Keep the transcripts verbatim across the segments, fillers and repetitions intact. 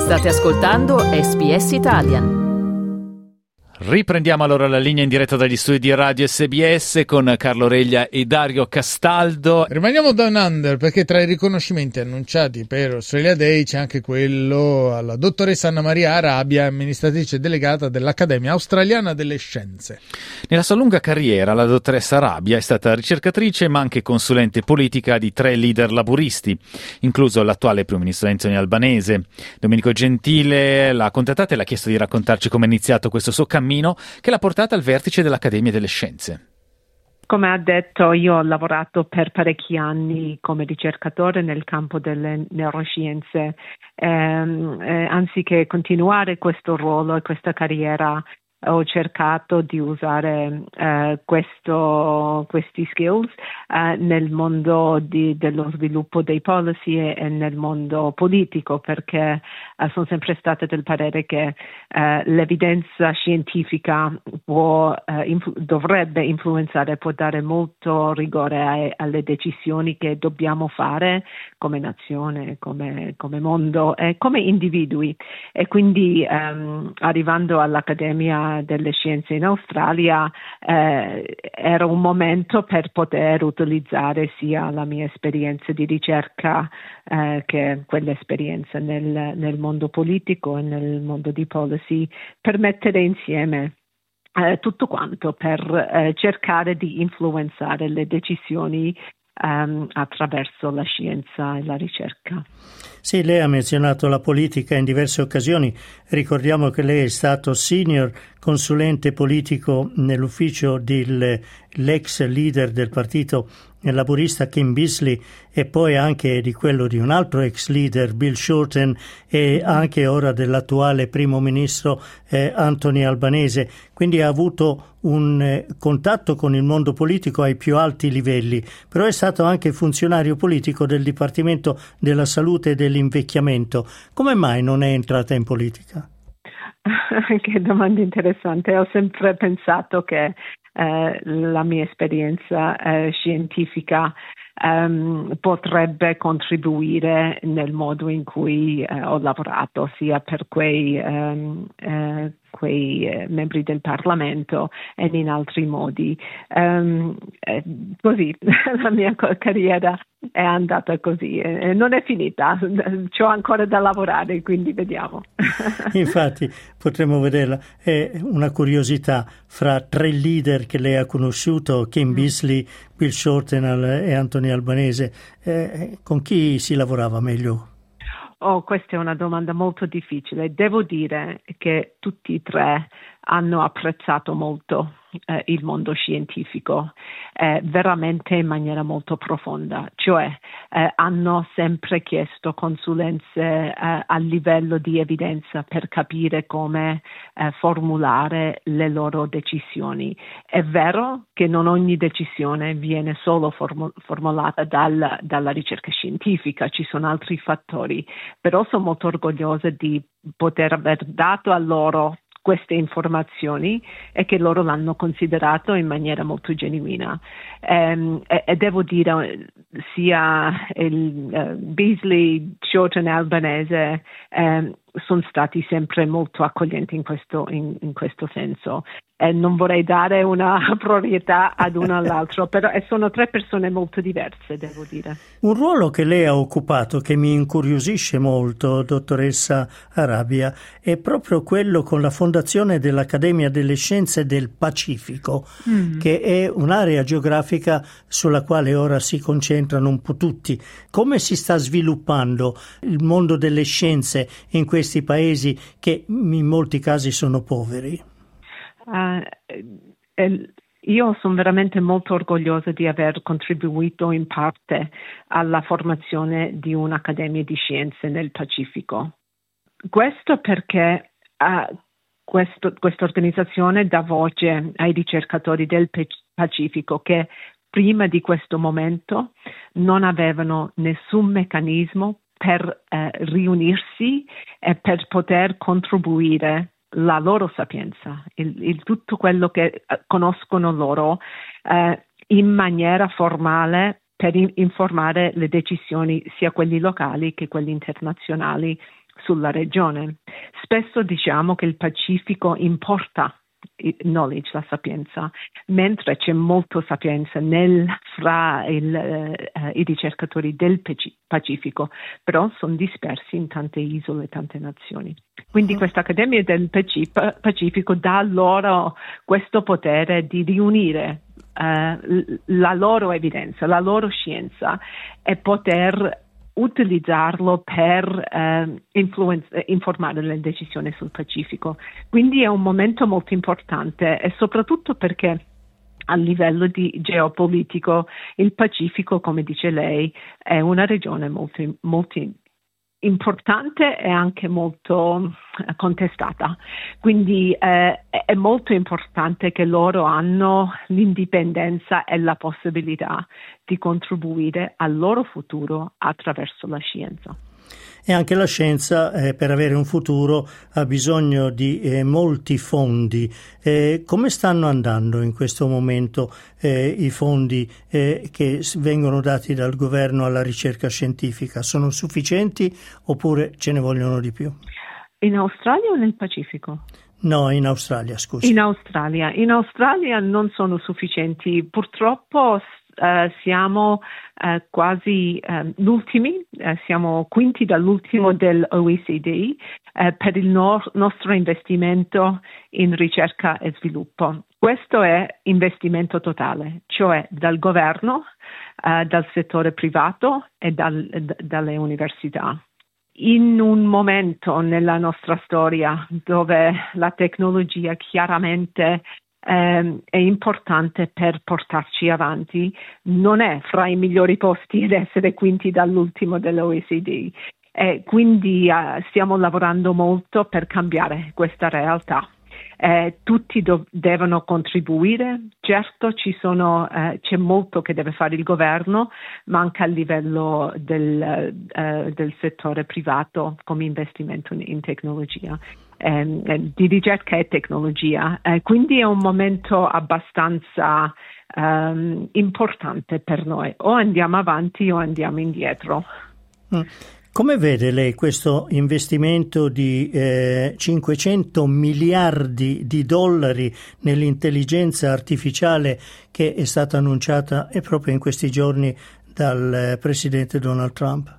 State ascoltando S B S Italian. Riprendiamo allora la linea in diretta dagli studi di Radio S B S con Carlo Reglia e Dario Castaldo. Rimaniamo down under perché tra i riconoscimenti annunciati per Australia Day c'è anche quello alla dottoressa Anna Maria Arabia, amministratrice delegata dell'Accademia Australiana delle Scienze. Nella sua lunga carriera la dottoressa Arabia è stata ricercatrice ma anche consulente politica di tre leader laburisti, incluso l'attuale primo ministro Anthony Albanese. Domenico Gentile l'ha contattata e l'ha chiesto di raccontarci come è iniziato questo suo cammino che l'ha portata al vertice dell'Accademia delle Scienze. Come ha detto, io ho lavorato per parecchi anni come ricercatore nel campo delle neuroscienze. Ehm, eh, anziché continuare questo ruolo e questa carriera, ho cercato di usare eh, questo, questi skills eh, nel mondo di, dello sviluppo dei policy e, e nel mondo politico, perché eh, sono sempre stata del parere che eh, l'evidenza scientifica può, eh, influ- dovrebbe influenzare, può dare molto rigore ai, alle decisioni che dobbiamo fare come nazione, come, come mondo e come individui. E quindi ehm, arrivando all'Accademia delle Scienze in Australia eh, era un momento per poter utilizzare sia la mia esperienza di ricerca eh, che quell'esperienza nel, nel mondo politico e nel mondo di policy, per mettere insieme eh, tutto quanto per eh, cercare di influenzare le decisioni Um, attraverso la scienza e la ricerca. Sì, lei ha menzionato la politica in diverse occasioni. Ricordiamo che lei è stato senior consulente politico nell'ufficio dell'ex leader del partito laburista Kim Beazley e poi anche di quello di un altro ex leader, Bill Shorten, e anche ora dell'attuale primo ministro eh, Anthony Albanese. Quindi ha avuto un eh, contatto con il mondo politico ai più alti livelli, però è stato anche funzionario politico del Dipartimento della Salute e dell'Invecchiamento. Come mai non è entrata in politica? Che domanda interessante. Ho sempre pensato che eh, la mia esperienza eh, scientifica um, potrebbe contribuire nel modo in cui eh, ho lavorato, sia per quei, um, eh, quei eh, membri del Parlamento e in altri modi. Um, eh, così la mia carriera è andata così e non è finita, c'ho ancora da lavorare, quindi vediamo. Infatti potremmo vederla. È una curiosità: fra tre leader che lei ha conosciuto, Kim Beazley, Bill Shorten e Anthony Albanese, eh, con chi si lavorava meglio? Oh, questa è una domanda molto difficile. Devo dire che tutti e tre hanno apprezzato molto eh, il mondo scientifico, eh, veramente in maniera molto profonda, cioè eh, hanno sempre chiesto consulenze eh, a livello di evidenza per capire come eh, formulare le loro decisioni. È vero che non ogni decisione viene solo formu- formulata dal, dalla ricerca scientifica, ci sono altri fattori, però sono molto orgogliosa di poter aver dato a loro queste informazioni e che loro l'hanno considerato in maniera molto genuina. Um, e, e devo dire sia il uh, Beazley, Shorten e Albanese um, sono stati sempre molto accoglienti in questo, in, in questo senso. E non vorrei dare una priorità ad uno all'altro, però sono tre persone molto diverse, devo dire. Un ruolo che lei ha occupato che mi incuriosisce molto, dottoressa Arabia, è proprio quello con la fondazione dell'Accademia delle Scienze del Pacifico, mm. che è un'area geografica sulla quale ora si concentrano un po' tutti. Come si sta sviluppando il mondo delle scienze in questi paesi che in molti casi sono poveri? Uh, el- io sono veramente molto orgogliosa di aver contribuito in parte alla formazione di un'Accademia di Scienze nel Pacifico. Questo perché uh, questo, questa organizzazione dà voce ai ricercatori del Pacifico che prima di questo momento non avevano nessun meccanismo per eh, riunirsi e per poter contribuire la loro sapienza, il, il tutto quello che conoscono loro eh, in maniera formale per in, informare le decisioni sia quelli locali che quelli internazionali sulla regione. Spesso diciamo che il Pacifico importa knowledge, la sapienza, mentre c'è molta sapienza nel, fra il, eh, i ricercatori del Pacifico, però sono dispersi in tante isole, tante nazioni. Quindi questa Accademia del Pacifico dà loro questo potere di riunire eh, la loro evidenza, la loro scienza e poter utilizzarlo per eh, influenza, informare le decisioni sul Pacifico. Quindi è un momento molto importante e soprattutto perché a livello di geopolitico il Pacifico, come dice lei, è una regione molto, molto importante e anche molto contestata. Quindi eh, è molto importante che loro hanno l'indipendenza e la possibilità di contribuire al loro futuro attraverso la scienza. E anche la scienza, eh, per avere un futuro, ha bisogno di eh, molti fondi. Eh, come stanno andando in questo momento eh, i fondi eh, che vengono dati dal governo alla ricerca scientifica? Sono sufficienti oppure ce ne vogliono di più? In Australia o nel Pacifico? No, in Australia, scusi. In Australia. In Australia non sono sufficienti. Purtroppo Uh, siamo uh, quasi uh, l'ultimi, uh, siamo quinti dall'ultimo dell'O E C D uh, per il no- nostro investimento in ricerca e sviluppo. Questo è investimento totale, cioè dal governo, uh, dal settore privato e dal, d- dalle università. In un momento nella nostra storia dove la tecnologia chiaramente Eh, è importante per portarci avanti, non è fra i migliori posti ad essere quinti dall'ultimo dell'O E C D. Eh, quindi eh, stiamo lavorando molto per cambiare questa realtà. Eh, tutti do- devono contribuire, certo ci sono, eh, c'è molto che deve fare il governo, ma anche a livello del, eh, del settore privato come investimento in, in tecnologia. Eh, di ricerca e tecnologia, eh, quindi è un momento abbastanza um, importante per noi, o andiamo avanti o andiamo indietro. Mm. Come vede lei questo investimento di eh, cinquecento miliardi di dollari nell'intelligenza artificiale che è stata annunciata e proprio in questi giorni dal eh, presidente Donald Trump?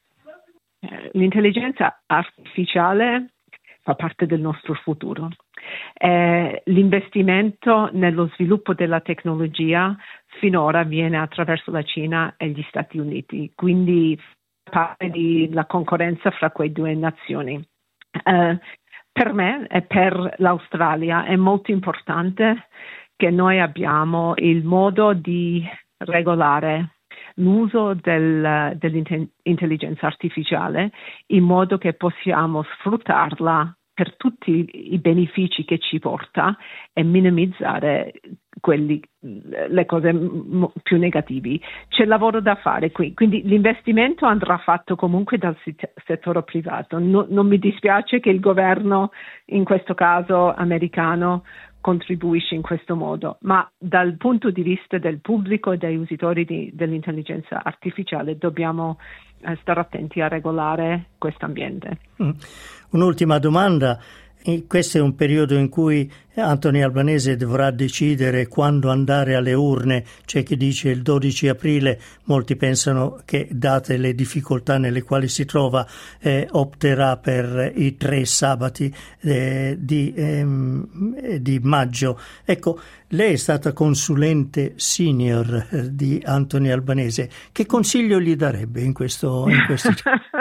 L'intelligenza artificiale fa parte del nostro futuro. Eh, l'investimento nello sviluppo della tecnologia finora avviene attraverso la Cina e gli Stati Uniti, quindi parte della concorrenza fra quei due nazioni. Eh, per me e per l'Australia è molto importante che noi abbiamo il modo di regolare l'uso del, dell'intelligenza artificiale in modo che possiamo sfruttarla per tutti i benefici che ci porta e minimizzare quelli, le cose m- più negativi. C'è lavoro da fare qui, quindi l'investimento andrà fatto comunque dal sit- settore privato. No, non mi dispiace che il governo, in questo caso americano, contribuisce in questo modo, ma dal punto di vista del pubblico e dei usatori di, dell'intelligenza artificiale dobbiamo eh, stare attenti a regolare questo ambiente. Mm. Un'ultima domanda. E questo è un periodo in cui Anthony Albanese dovrà decidere quando andare alle urne. C'è chi dice il dodici aprile, molti pensano che, date le difficoltà nelle quali si trova, eh, opterà per i tre sabati eh, di, ehm, di maggio. Ecco, lei è stata consulente senior eh, di Anthony Albanese. Che consiglio gli darebbe in questo in questi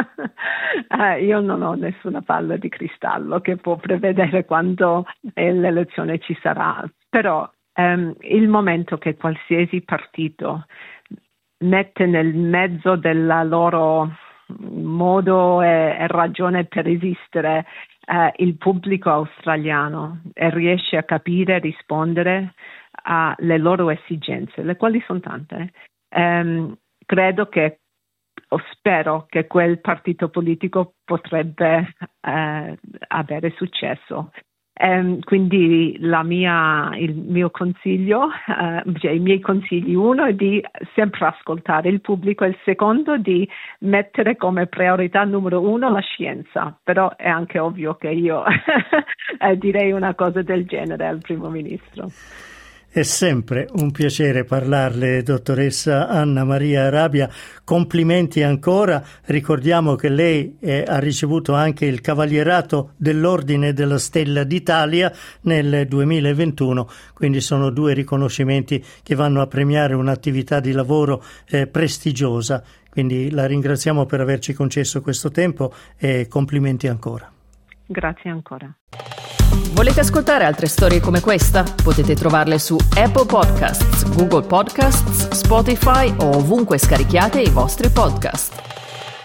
eh, io non ho nessuna palla di cristallo che può prevedere quando eh, l'elezione ci sarà, però ehm, il momento che qualsiasi partito mette nel mezzo della loro modo e, e ragione per esistere eh, il pubblico australiano e riesce a capire e rispondere alle loro esigenze, le quali sono tante, ehm, credo che o spero che quel partito politico potrebbe eh, avere successo. Um, quindi la mia, il mio consiglio, uh, cioè i miei consigli, uno è di sempre ascoltare il pubblico, e il secondo di mettere come priorità numero uno la scienza, però è anche ovvio che io direi una cosa del genere al primo ministro. È sempre un piacere parlarle, dottoressa Anna Maria Arabia. Complimenti ancora. Ricordiamo che lei eh, ha ricevuto anche il Cavalierato dell'Ordine della Stella d'Italia nel duemilaventuno, quindi sono due riconoscimenti che vanno a premiare un'attività di lavoro eh, prestigiosa. Quindi la ringraziamo per averci concesso questo tempo e complimenti ancora. Grazie ancora. Volete ascoltare altre storie come questa? Potete trovarle su Apple Podcasts, Google Podcasts, Spotify o ovunque scarichiate i vostri podcast.